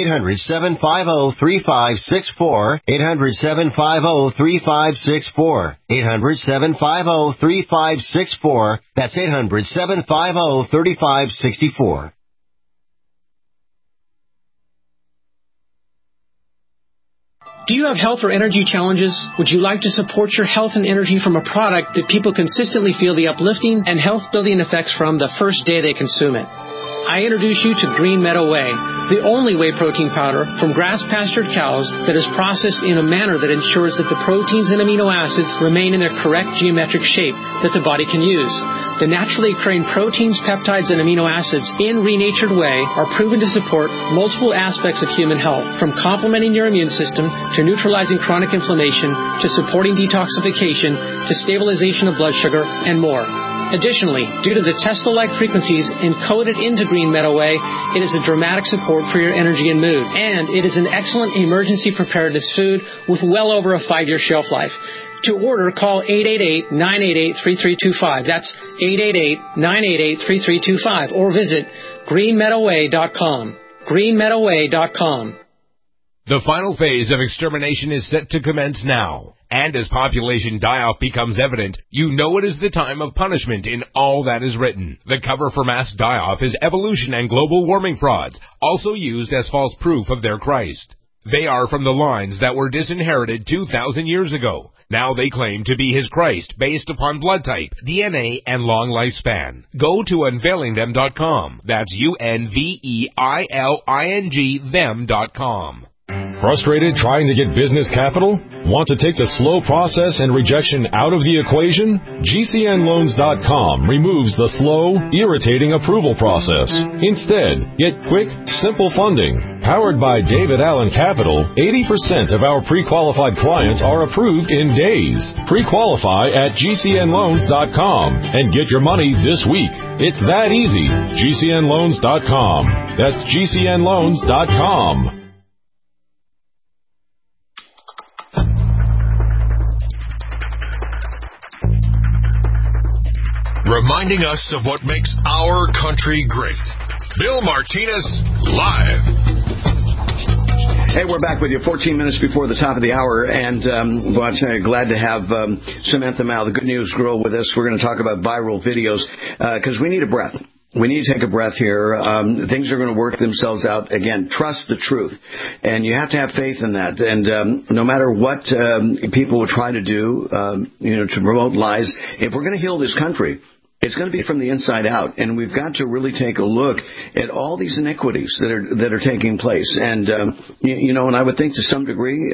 800-750-3564. 800-750-3564. 800-750-3564. That's 800-750-3564. Do you have health or energy challenges? Would you like to support your health and energy from a product that people consistently feel the uplifting and health-building effects from the first day they consume it? I introduce you to Green Meadow Whey, the only whey protein powder from grass-pastured cows that is processed in a manner that ensures that the proteins and amino acids remain in their correct geometric shape that the body can use. The naturally occurring proteins, peptides, and amino acids in renatured whey are proven to support multiple aspects of human health, from complementing your immune system to neutralizing chronic inflammation to supporting detoxification to stabilization of blood sugar and more. Additionally, due to the Tesla-like frequencies encoded into Green Meadow Whey, it is a dramatic support for your energy and mood. And it is an excellent emergency preparedness food with well over a 5-year shelf life. To order, call 888-988-3325. That's 888-988-3325. Or visit greenmeadowwhey.com. greenmeadowwhey.com. The final phase of extermination is set to commence now. And as population die-off becomes evident, you know it is the time of punishment in all that is written. The cover for mass die-off is evolution and global warming frauds, also used as false proof of their Christ. They are from the lines that were disinherited 2,000 years ago. Now they claim to be his Christ based upon blood type, DNA, and long lifespan. Go to unveilingthem.com. That's UNVEILING them.com. Frustrated trying to get business capital? Want to take the slow process and rejection out of the equation? GCNloans.com removes the slow, irritating approval process. Instead, get quick, simple funding. Powered by David Allen Capital, 80% of our pre-qualified clients are approved in days. Pre-qualify at GCNloans.com and get your money this week. It's that easy. GCNloans.com. That's GCNloans.com. Reminding us of what makes our country great. Bill Martinez, live. Hey, we're back with you 14 minutes before the top of the hour, and glad to have Samantha Mao, the Good News Girl, with us. We're going to talk about viral videos because we need a breath. We need to take a breath here. Things are going to work themselves out. Again, trust the truth. And you have to have faith in that. And no matter what people will try to do, to promote lies, if we're going to heal this country, it's going to be from the inside out, and we've got to really take a look at all these iniquities that are taking place. And and I would think to some degree,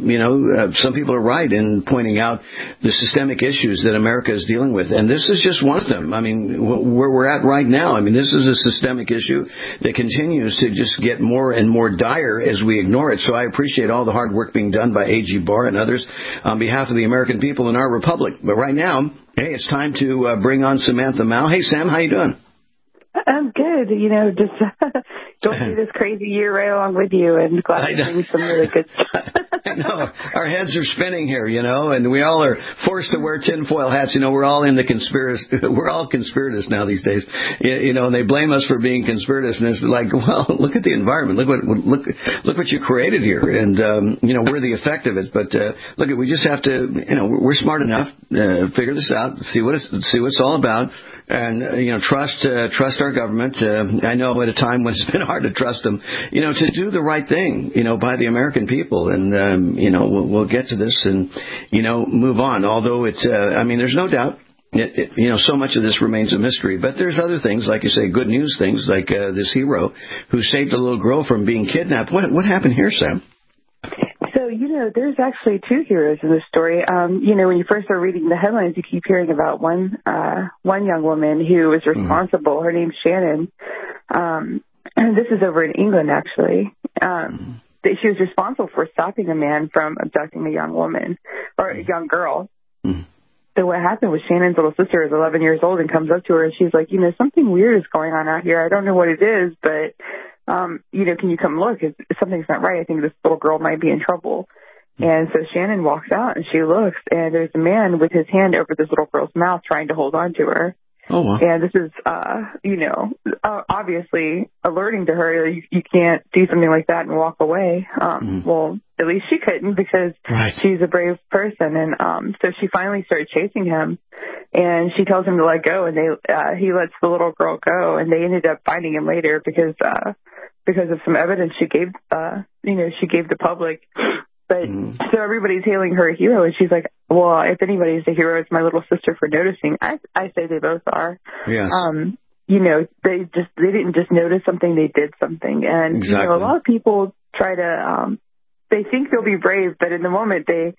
some people are right in pointing out the systemic issues that America is dealing with, and this is just one of them. I mean, where we're at right now, I mean, this is a systemic issue that continues to just get more and more dire as we ignore it. So I appreciate all the hard work being done by A.G. Barr and others on behalf of the American people in our republic. But right now, hey, it's time to bring on Samantha Mao. Hey, Sam, how you doing? I'm good. Just going through this crazy year right along with you, and glad to bring some really good stuff. I know. Our heads are spinning here, and we all are forced to wear tinfoil hats. We're all in the we're all conspiratists now these days. And they blame us for being conspiratists, and it's like, well, look at the environment. Look what you created here, and we're the effect of it. But look, we just have to, we're smart enough figure this out, see what it's all about. And, trust our government. I know at a time when it's been hard to trust them, to do the right thing, by the American people. And, we'll get to this and, move on. Although it's, there's no doubt, so much of this remains a mystery. But there's other things, like you say, good news things, like this hero who saved a little girl from being kidnapped. What happened here, Sam? So, there's actually two heroes in this story. When you first start reading the headlines, you keep hearing about one young woman who was responsible. Her name's Shannon. And this is over in England, actually. She was responsible for stopping a man from abducting a young woman or a young girl. So what happened was Shannon's little sister is 11 years old and comes up to her and she's like, something weird is going on out here. I don't know what it is, but can you come look? Something's not right. I think this little girl might be in trouble. And so Shannon walks out and she looks, and there's a man with his hand over this little girl's mouth trying to hold on to her. Oh, wow. And this is, obviously alerting to her, you can't do something like that and walk away. Well, at least she couldn't because she's a brave person. And so she finally started chasing him, and she tells him to let go, and he lets the little girl go, and they ended up finding him later because of some evidence she gave the public. But so everybody's hailing her a hero, and she's like, well, if anybody's a hero, it's my little sister for noticing. I say they both are. Yes. You know, they didn't just notice something, they did something. And, exactly. You know, a lot of people try to, they think they'll be brave, but in the moment they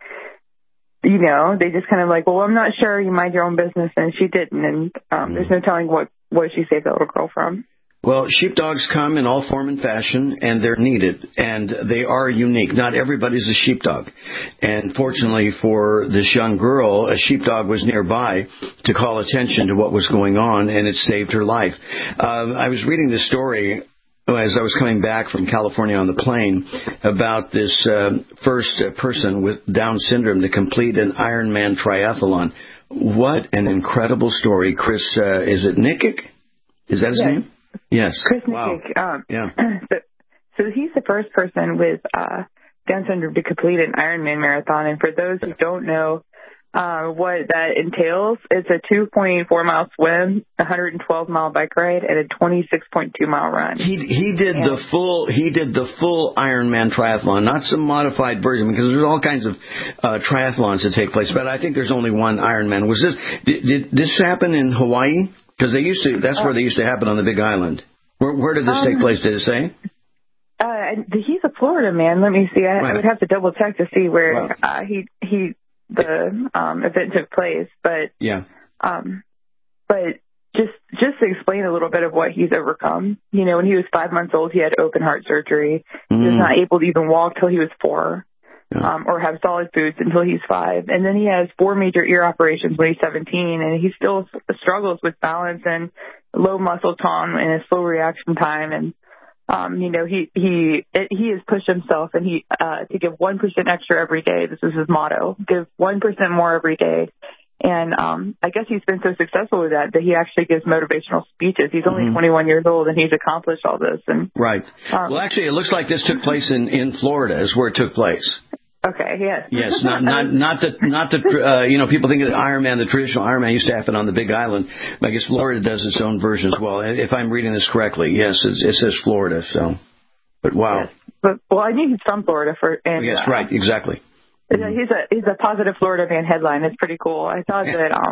just kind of like, well, I'm not sure, you mind your own business, and she didn't. And there's no telling what she saved that little girl from. Well, sheepdogs come in all form and fashion, and they're needed, and they are unique. Not everybody's a sheepdog. And fortunately for this young girl, a sheepdog was nearby to call attention to what was going on, and it saved her life. I was reading this story as I was coming back from California on the plane about this first person with Down syndrome to complete an Ironman triathlon. What an incredible story. Chris, is it Nikic? Is that his name? Yes. Chris wow. Nikic. Yeah. So he's the first person with Down syndrome to complete an Ironman marathon. And for those who don't know what that entails, it's a 2.4-mile swim, a 112-mile bike ride, and a 26.2-mile run. He did the full Ironman triathlon, not some modified version, because there's all kinds of triathlons that take place. But I think there's only one Ironman. Did this happen in Hawaii? Because that's where they used to happen on the Big Island. Where did this take place, did it say? He's a Florida man. Let me see. I would have to double check to see where the event took place. But yeah. But just to explain a little bit of what he's overcome. You know, when he was 5 months old, he had open heart surgery. He was not able to even walk till he was 4. Or have solid foods until he's 5. And then he has 4 major ear operations when he's 17, and he still struggles with balance and low muscle tone and a slow reaction time. And, you know, he has pushed himself, and to give 1% extra every day. This is his motto. Give 1% more every day. And I guess he's been so successful with that he actually gives motivational speeches. He's only 21 years old, and he's accomplished all this. And right. Well, actually, it looks like this took place in Florida, is where it took place. Okay. Yes. Yes. Not the you know, people think of the Ironman, the traditional Ironman used to happen on the Big Island. I guess Florida does its own version as well. If I'm reading this correctly, yes, it says Florida. So, but wow. Yes. But I knew he's from Florida yes. Right. Exactly. He's a positive Florida man headline. It's pretty cool. I thought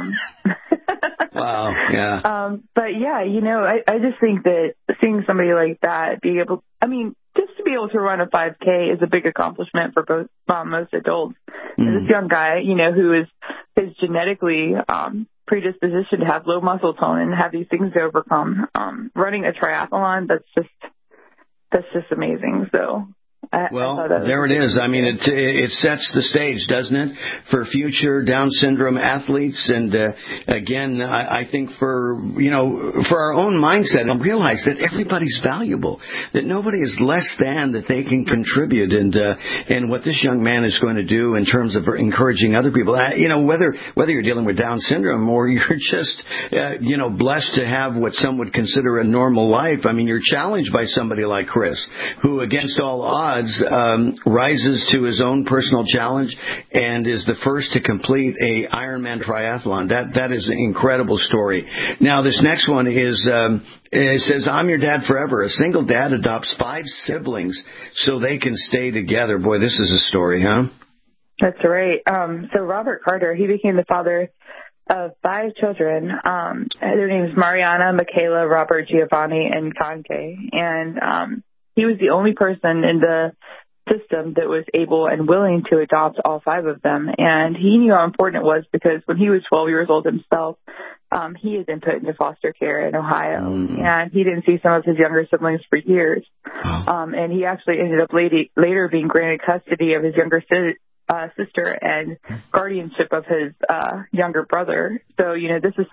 that. Wow. Yeah. But yeah, you know, I just think that seeing somebody like that be able, just to be able to run a 5K is a big accomplishment for most adults. And this young guy, you know, who is genetically predispositioned to have low muscle tone and have these things to overcome, running a triathlon, that's just amazing. So. Well, there it is. I mean, it sets the stage, doesn't it, for future Down syndrome athletes. And again, I think for our own mindset, and realize that everybody's valuable, that nobody is less than, that they can contribute. And what this young man is going to do in terms of encouraging other people, you know, whether you're dealing with Down syndrome or you're just blessed to have what some would consider a normal life. I mean, you're challenged by somebody like Chris, who against all odds rises to his own personal challenge and is the first to complete a Ironman triathlon. That is an incredible story. Now, this next one is, it says, I'm your dad forever. A single dad adopts 5 siblings so they can stay together. Boy, this is a story, huh? That's right. So Robert Carter, he became the father of 5 children. Their names Mariana, Michaela, Robert, Giovanni, and Conke. And he was the only person in the system that was able and willing to adopt all 5 of them. And he knew how important it was because when he was 12 years old himself, he had been put into foster care in Ohio. And he didn't see some of his younger siblings for years. And he actually ended up later being granted custody of his younger sister and guardianship of his younger brother. So, you know, this is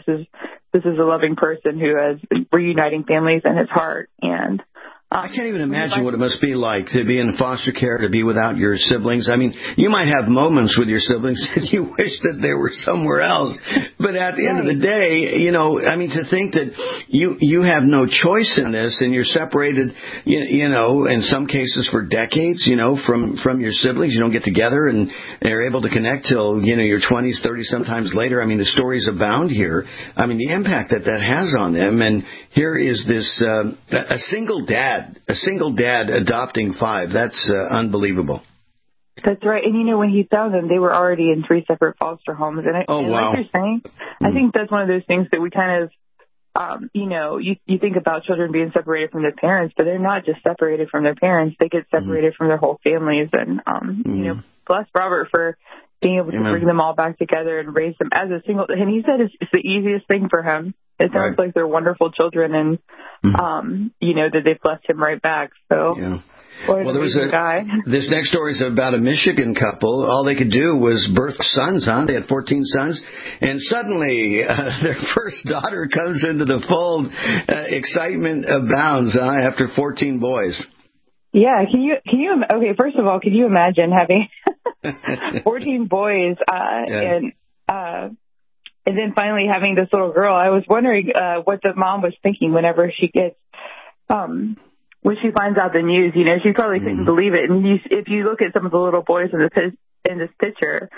a loving person who has reuniting families in his heart. And I can't even imagine what it must be like to be in foster care, to be without your siblings. I mean, you might have moments with your siblings that you wish that they were somewhere else. But at the end of the day, you know, I mean, to think that you have no choice in this and you're separated, you know, in some cases for decades, you know, from your siblings. You don't get together and they're able to connect till, you know, your 20s, 30s, sometimes later. I mean, the stories abound here. I mean, the impact that has on them. And here is this, a single dad adopting 5. That's unbelievable. That's right. And, when he found them, they were already in 3 separate foster homes. And wow. Like you're saying, I think that's one of those things that we kind of, you think about children being separated from their parents, but they're not just separated from their parents. They get separated from their whole families. And, bless Robert for being able to bring them all back together and raise them as a single. And he said it's the easiest thing for him. It sounds like they're wonderful children and, that they've blessed him right back. So. Yeah. Well, there was this next story is about a Michigan couple. All they could do was birth sons, huh? They had 14 sons. And suddenly, their first daughter comes into the fold. Excitement abounds, after 14 boys. Yeah. Okay, first of all, can you imagine having 14 boys and then finally having this little girl? I was wondering what the mom was thinking whenever she gets when she finds out the news. She probably couldn't believe it. And if you look at some of the little boys in this picture,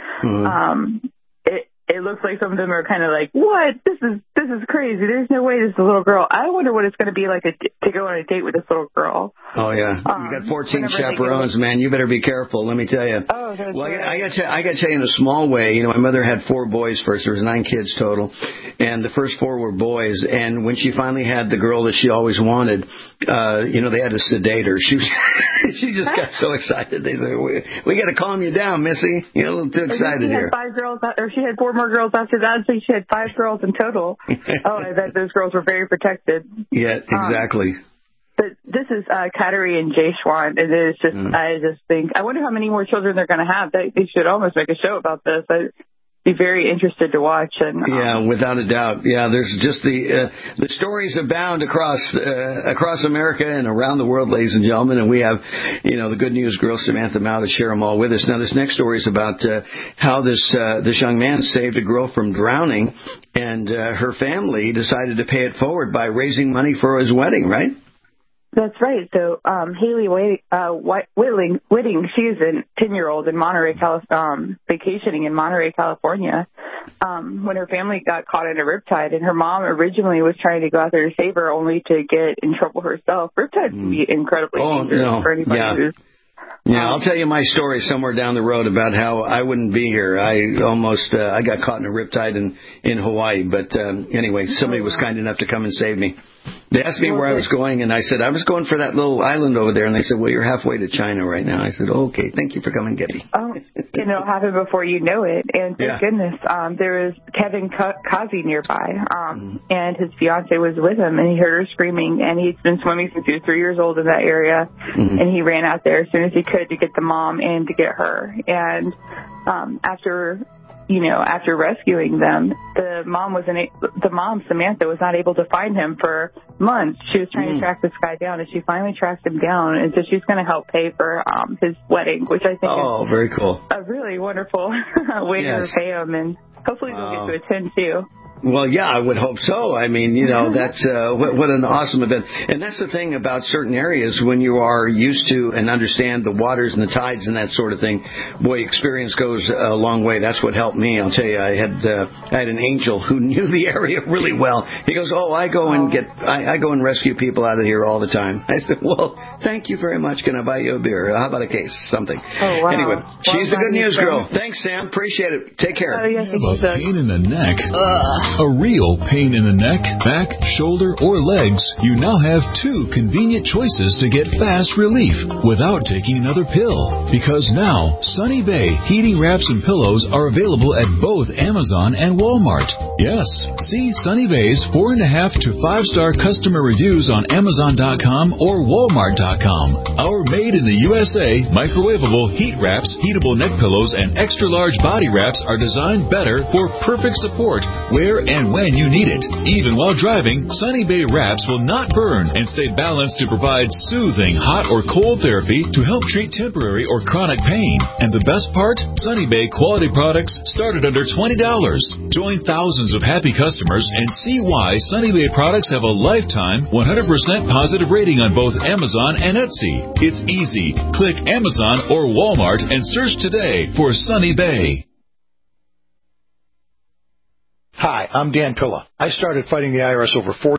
it looks like some of them are kind of like, what? This is crazy. There's no way this is a little girl. I wonder what it's going to be like to go on a date with this little girl. Oh, yeah. You got 14 chaperones, man. You better be careful, let me tell you. Oh, that's well, right. I got to tell you in a small way, my mother had 4 boys first. There was 9 kids total. And the first 4 were boys. And when she finally had the girl that she always wanted, they had to sedate her. She just got so excited. They said, we got to calm you down, Missy. You're a little too excited here. She had 4 more girls after that, so she had 5 girls in total. I bet those girls were very protected. Yeah, exactly. But this is Kateri and Jay Schwan, and it is just, I just think, I wonder how many more children they're going to have. They should almost make a show about this. I'd be very interested to watch. And yeah, without a doubt. Yeah, there's just the stories abound across America and around the world, ladies and gentlemen. And we have, the Good News girl, Samantha Mao, to share them all with us. Now, this next story is about how this young man saved a girl from drowning, and her family decided to pay it forward by raising money for his wedding, right? That's right. So Haley Whitting, she is a 10-year-old in Monterey, vacationing in Monterey, California, when her family got caught in a riptide. And her mom originally was trying to go out there to save her, only to get in trouble herself. Riptides can be incredibly dangerous for anybody who's... Yeah, I'll tell you my story somewhere down the road about how I wouldn't be here. I got caught in a riptide in Hawaii. But anyway, somebody was kind enough to come and save me. They asked me where I was going, and I said, I was going for that little island over there. And they said, well, you're halfway to China right now. I said, okay, thank you for coming and get me. Oh, it'll happen before you know it. And thank goodness, there was Kevin Kazi nearby, and his fiance was with him, and he heard her screaming, and he's been swimming since he was 3 years old in that area, and he ran out there as soon as he could to get the mom and to get her. And after rescuing them, the mom, Samantha, was not able to find him for months. She was trying to track this guy down, and she finally tracked him down, and so she's going to help pay for his wedding, which I think is very cool. A really wonderful way to repay him, and hopefully they'll get to attend too. Well, yeah, I would hope so. I mean, that's what an awesome event. And that's the thing about certain areas when you are used to and understand the waters and the tides and that sort of thing. Boy, experience goes a long way. That's what helped me. I'll tell you, I had an angel who knew the area really well. He goes, I go and rescue people out of here all the time. I said, well, thank you very much. Can I buy you a beer? How about a case? Something. Oh, wow. Anyway, she's the Good News girl. Thanks, Sam. Appreciate it. Take care. Oh, yeah, pain in the neck. A real pain in the neck, back, shoulder, or legs, you now have 2 convenient choices to get fast relief without taking another pill. Because now, Sunny Bay heating wraps and pillows are available at both Amazon and Walmart. Yes, see Sunny Bay's 4.5 to 5-star customer reviews on Amazon.com or Walmart.com. Our made in the USA microwavable heat wraps, heatable neck pillows, and extra large body wraps are designed better for perfect support where and when you need it. Even while driving, Sunny Bay wraps will not burn and stay balanced to provide soothing hot or cold therapy to help treat temporary or chronic pain. And the best part? Sunny Bay quality products start at under $20. Join thousands of happy customers and see why Sunny Bay products have a lifetime 100% positive rating on both Amazon and Etsy. It's easy. Click Amazon or Walmart and search today for Sunny Bay. Hi, I'm Dan Pilla. I started fighting the IRS over 40